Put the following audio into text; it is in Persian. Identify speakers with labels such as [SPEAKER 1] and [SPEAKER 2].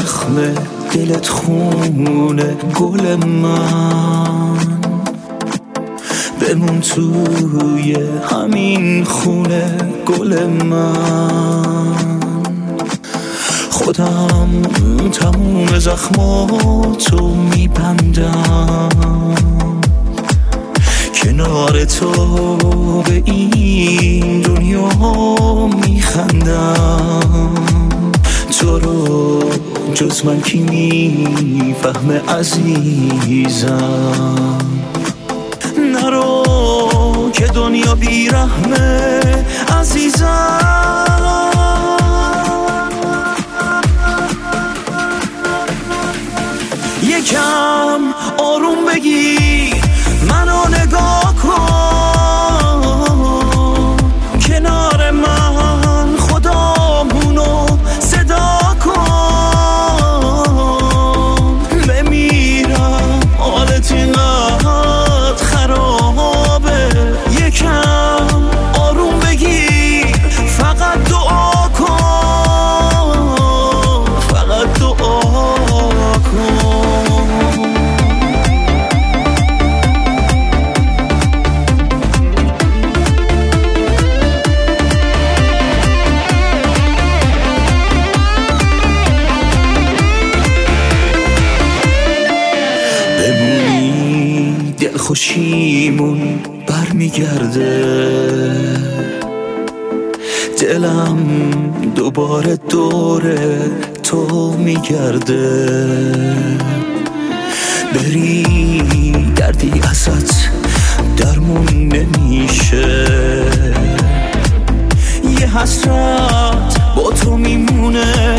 [SPEAKER 1] زخم دلت خونه گل من، بمون توی همین خونه گل من. خودم تموم زخماتو میبندم، کنار تو به این دنیا میخندم. تو رو جز من کی میفهمه عزیزم؟ نرو که دنیا بیرحمه عزیزم. یکم آروم بگیر منو نگاه کن، کنار من خدامونو صدا کن. بمیرم حالت اینقدر خرابه، یکم آروم بگیر فقط دعا کن، فقط دعا کن. خوشیمون برمیگرده، دلم دوباره دوره تو میگرده. بری دردی ازت درمون نمیشه، یه حسرت با تو میمونه